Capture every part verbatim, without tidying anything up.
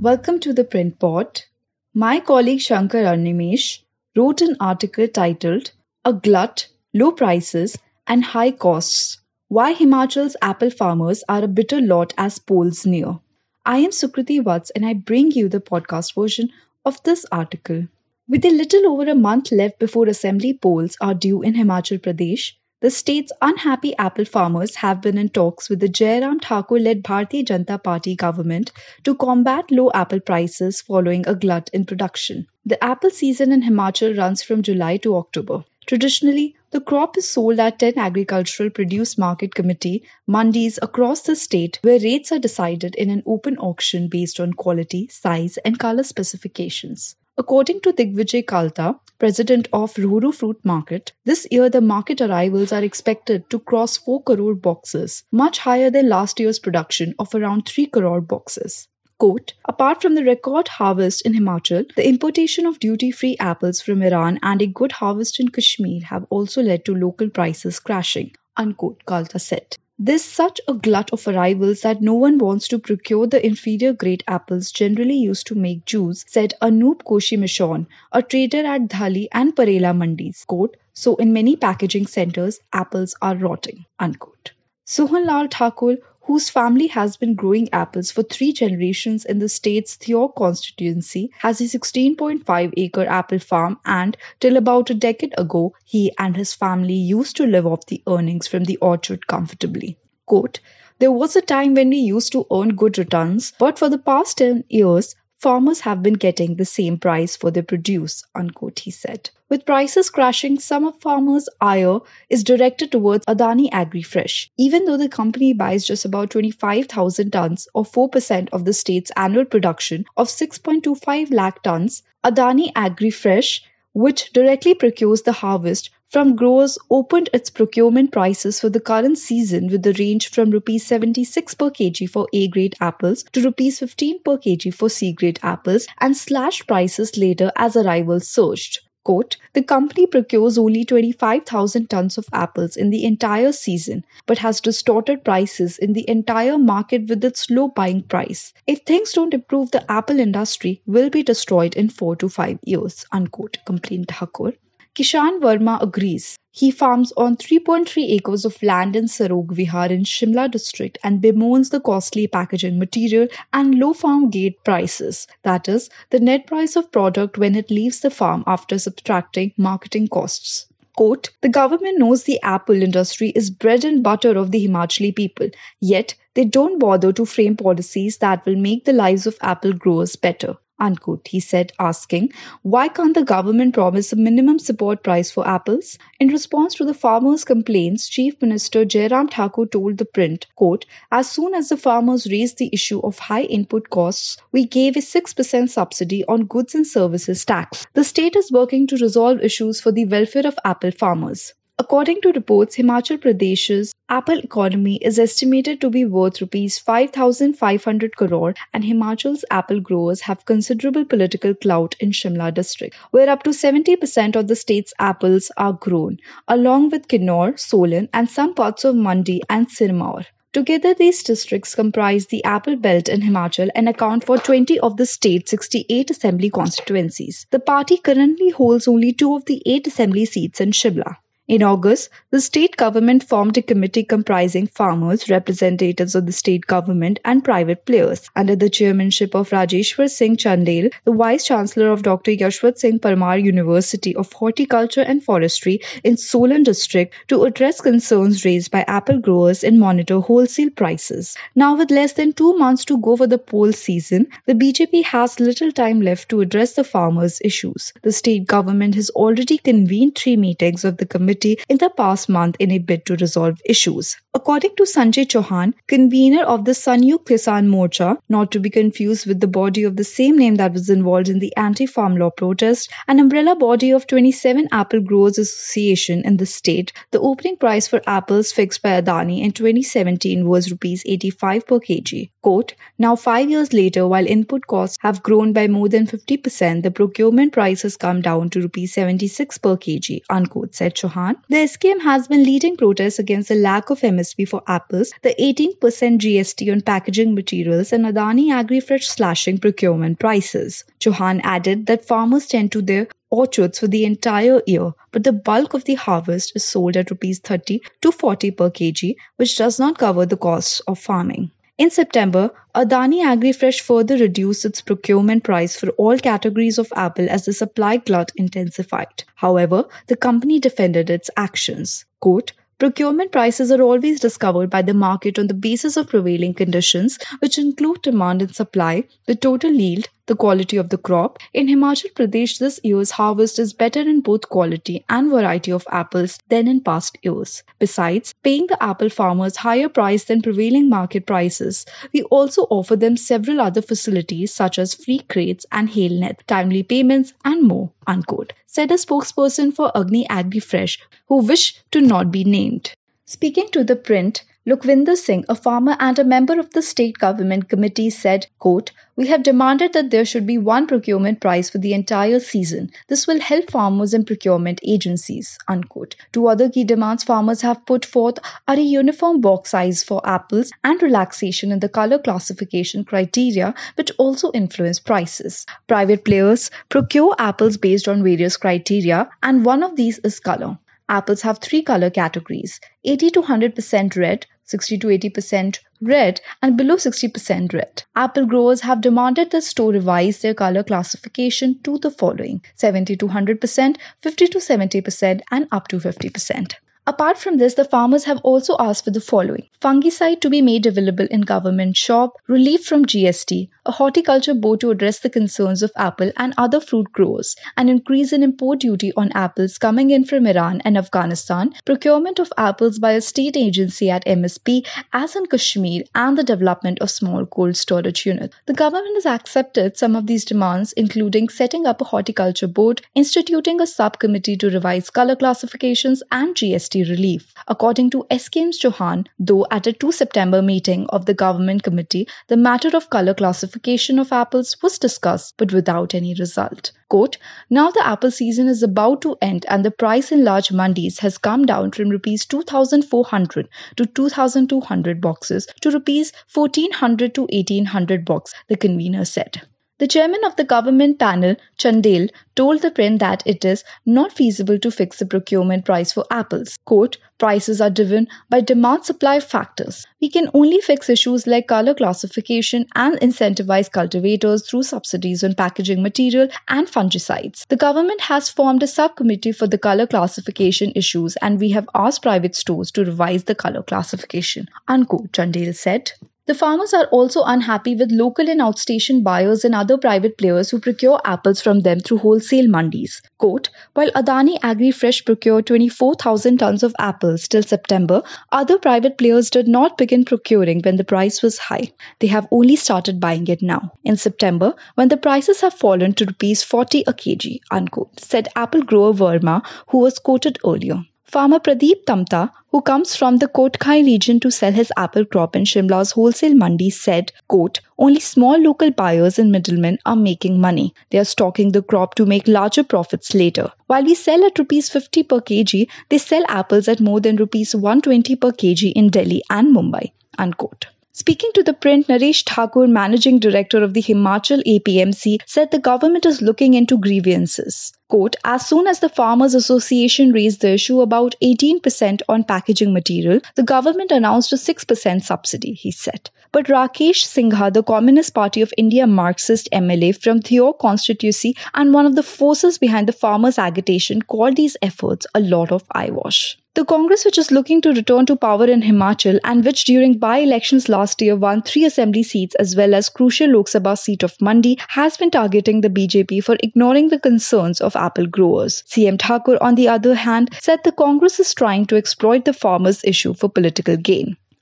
Welcome to the Print Pod. My colleague Shankar Animesh wrote an article titled A Glut, Low Prices and High Costs, Why Himachal's Apple Farmers Are a Bitter Lot as Polls Near. I am Sukriti Vats and I bring you the podcast version of this article. With a little over a month left before assembly polls are due in Himachal Pradesh, the state's unhappy apple farmers have been in talks with the Jairam Thakur-led Bharatiya Janata Party government to combat low apple prices following a glut in production. The apple season in Himachal runs from July to October. Traditionally, the crop is sold at ten Agricultural Produce Market Committee mandis across the state where rates are decided in an open auction based on quality, size and color specifications. According to Digvijay Kalta, president of Rohru Fruit Market, this year the market arrivals are expected to cross four crore boxes, much higher than last year's production of around three crore boxes. Quote, apart from the record harvest in Himachal, the importation of duty-free apples from Iran and a good harvest in Kashmir have also led to local prices crashing, unquote, Kalta said. There's such a glut of arrivals that no one wants to procure the inferior grade apples generally used to make juice, said Anup Koshi Mishon, a trader at Dhali and Parela mandis. Quote, so in many packaging centers, apples are rotting, unquote. Sohan Lal Thakur, whose family has been growing apples for three generations in the state's Theog constituency, has a sixteen point five acre apple farm and, till about a decade ago, he and his family used to live off the earnings from the orchard comfortably. Quote, there was a time when we used to earn good returns, but for the past ten years, farmers have been getting the same price for their produce, unquote, he said. With prices crashing, some of farmers' ire is directed towards Adani AgriFresh. Even though the company buys just about twenty-five thousand tons or four percent of the state's annual production of six point two five lakh tons, Adani AgriFresh, which directly procures the harvest from growers, opened its procurement prices for the current season with the range from rupees seventy-six per kg for A-grade apples to rupees fifteen per kg for C-grade apples and slashed prices later as arrivals surged. Quote, the company procures only twenty-five thousand tons of apples in the entire season, but has distorted prices in the entire market with its low buying price. If things don't improve, the apple industry will be destroyed in four to five years, unquote, complained Thakur. Kishan Verma agrees. He farms on three point three acres of land in Sarog Vihar in Shimla district and bemoans the costly packaging material and low farm gate prices, that is, the net price of product when it leaves the farm after subtracting marketing costs. Quote, the government knows the apple industry is bread and butter of the Himachali people, yet they don't bother to frame policies that will make the lives of apple growers better. Unquote, he said, asking, why can't the government promise a minimum support price for apples? In response to the farmers' complaints, Chief Minister Jairam Thakur told the print, quote, as soon as the farmers raised the issue of high input costs, we gave a six percent subsidy on goods and services tax. The state is working to resolve issues for the welfare of apple farmers. According to reports, Himachal Pradesh's apple economy is estimated to be worth rupees five thousand five hundred crore and Himachal's apple growers have considerable political clout in Shimla district, where up to seventy percent of the state's apples are grown, along with Kinnaur, Solan and some parts of Mandi and Sirmaur. Together, these districts comprise the apple belt in Himachal and account for twenty of the state's sixty-eight assembly constituencies. The party currently holds only two of the eight assembly seats in Shimla. In August, the state government formed a committee comprising farmers, representatives of the state government and private players. Under the chairmanship of Rajeshwar Singh Chandel, the Vice-Chancellor of Doctor Yashwant Singh Parmar University of Horticulture and Forestry in Solan district to address concerns raised by apple growers and monitor wholesale prices. Now with less than two months to go for the poll season, the B J P has little time left to address the farmers' issues. The state government has already convened three meetings of the committee in the past month in a bid to resolve issues. According to Sanjay Chauhan, convener of the Sanyukt Kisan Morcha, not to be confused with the body of the same name that was involved in the anti-farm law protest, an umbrella body of twenty-seven Apple Growers Association in the state, the opening price for apples fixed by Adani in twenty seventeen was rupees eighty-five per kg. Quote, now five years later, while input costs have grown by more than fifty percent, the procurement price has come down to rupees seventy-six per kg, unquote, said Chauhan Chauhan, the S K M has been leading protests against the lack of M S P for apples, the eighteen percent G S T on packaging materials, and Adani AgriFresh slashing procurement prices. Chauhan added that farmers tend to their orchards for the entire year, but the bulk of the harvest is sold at rupees thirty to forty per kg, which does not cover the costs of farming. In September, Adani AgriFresh further reduced its procurement price for all categories of apple as the supply glut intensified. However, the company defended its actions. Quote, procurement prices are always discovered by the market on the basis of prevailing conditions, which include demand and supply, the total yield, the quality of the crop. In Himachal Pradesh, this year's harvest is better in both quality and variety of apples than in past years. Besides paying the apple farmers higher price than prevailing market prices, we also offer them several other facilities such as free crates and hailnet, timely payments, and more, unquote, said a spokesperson for Agni AgriFresh who wished to not be named. Speaking to the print, Lukwinder Singh, a farmer and a member of the state government committee, said, quote, we have demanded that there should be one procurement price for the entire season. This will help farmers and procurement agencies, unquote. Two other key demands farmers have put forth are a uniform box size for apples and relaxation in the color classification criteria, which also influence prices. Private players procure apples based on various criteria, and one of these is color. Apples have three color categories, eighty to one hundred percent red, sixty to eighty percent red, and below sixty percent red. Apple growers have demanded the store revise their color classification to the following: seventy to one hundred percent, fifty to seventy percent, and up to fifty percent. Apart from this, the farmers have also asked for the following: fungicide to be made available in government shop, relief from G S T, a horticulture board to address the concerns of apple and other fruit growers, an increase in import duty on apples coming in from Iran and Afghanistan, procurement of apples by a state agency at M S P as in Kashmir, and the development of small cold storage units. The government has accepted some of these demands, including setting up a horticulture board, instituting a subcommittee to revise color classifications, and G S T relief. According to S K M's Chauhan, though at a the second September meeting of the government committee, the matter of color classification of apples was discussed but without any result. Quote, now the apple season is about to end and the price in large mandis has come down from rupees two thousand four hundred to two thousand two hundred boxes to rupees fourteen hundred to eighteen hundred box, the convener said. The chairman of the government panel, Chandel, told the print that it is not feasible to fix the procurement price for apples. Quote, prices are driven by demand-supply factors. We can only fix issues like color classification and incentivize cultivators through subsidies on packaging material and fungicides. The government has formed a subcommittee for the color classification issues and we have asked private stores to revise the color classification, unquote, Chandel said. The farmers are also unhappy with local and outstation buyers and other private players who procure apples from them through wholesale mandis. Quote, while Adani AgriFresh procured twenty-four thousand tons of apples till September, other private players did not begin procuring when the price was high. They have only started buying it now, in September, when the prices have fallen to rupees forty a kg, unquote, said apple grower Verma, who was quoted earlier. Farmer Pradeep Tamta, who comes from the Kotkai region to sell his apple crop in Shimla's wholesale mandi, said, quote, only small local buyers and middlemen are making money. They are stocking the crop to make larger profits later. While we sell at rupees fifty per kg, they sell apples at more than rupees one hundred twenty per kg in Delhi and Mumbai, unquote. Speaking to the print, Naresh Thakur, managing director of the Himachal A P M C, said the government is looking into grievances. Quote, as soon as the Farmers Association raised the issue about eighteen percent on packaging material, the government announced a six percent subsidy, he said. But Rakesh Singha, the Communist Party of India Marxist M L A from Theor constituency and one of the forces behind the farmers' agitation, called these efforts a lot of eyewash. The Congress, which is looking to return to power in Himachal and which during by-elections last year won three assembly seats as well as crucial Lok Sabha seat of Mandi, has been targeting the B J P for ignoring the concerns of apple growers. C M Thakur, on the other hand, said the Congress is trying to exploit the farmers' issue for political gain.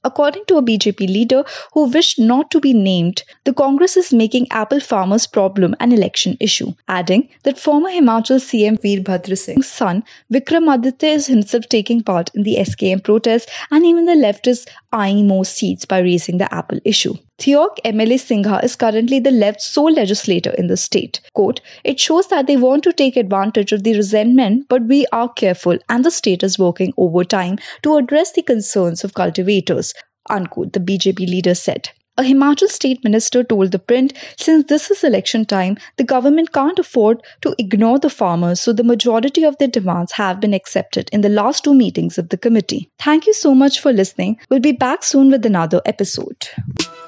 According to a B J P leader who wished not to be named, the Congress is making apple farmers' problem an election issue, adding that former Himachal C M Veerbhadra Singh's son Vikramaditya is himself taking part in the S K M protests, and even the left is eyeing more seats by raising the apple issue. Theok M L A Singha is currently the left's sole legislator in the state. Quote, "It shows that they want to take advantage of the resentment, but we are careful and the state is working overtime to address the concerns of cultivators," unquote, the B J P leader said. A Himachal state minister told the print, since this is election time, the government can't afford to ignore the farmers, so the majority of their demands have been accepted in the last two meetings of the committee. Thank you so much for listening. We'll be back soon with another episode.